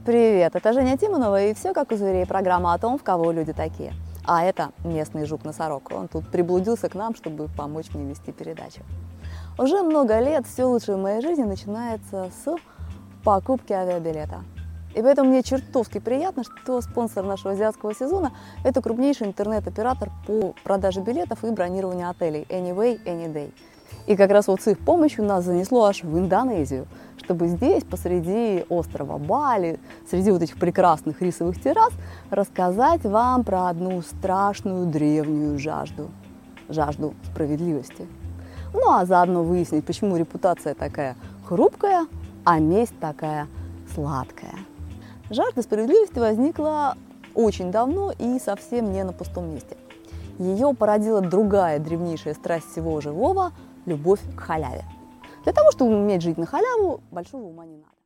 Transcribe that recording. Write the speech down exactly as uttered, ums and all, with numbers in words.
Привет, это Женя Тимонова и все как у зверей, программа о том, в кого люди такие. А это местный жук-носорог, он тут приблудился к нам, чтобы помочь мне вести передачу. Уже много лет все лучшее в моей жизни начинается с покупки авиабилета. И поэтому мне чертовски приятно, что спонсор нашего азиатского сезона – это крупнейший интернет-оператор по продаже билетов и бронированию отелей Anyway, Anyday. И как раз вот с их помощью нас занесло аж в Индонезию, чтобы здесь, посреди острова Бали, среди вот этих прекрасных рисовых террас, рассказать вам про одну страшную древнюю жажду – жажду справедливости. Ну а заодно выяснить, почему репутация такая хрупкая, а месть такая сладкая. Жажда справедливости возникла очень давно и совсем не на пустом месте. Ее породила другая древнейшая страсть всего живого – любовь к халяве. Для того, чтобы уметь жить на халяву, большого ума не надо.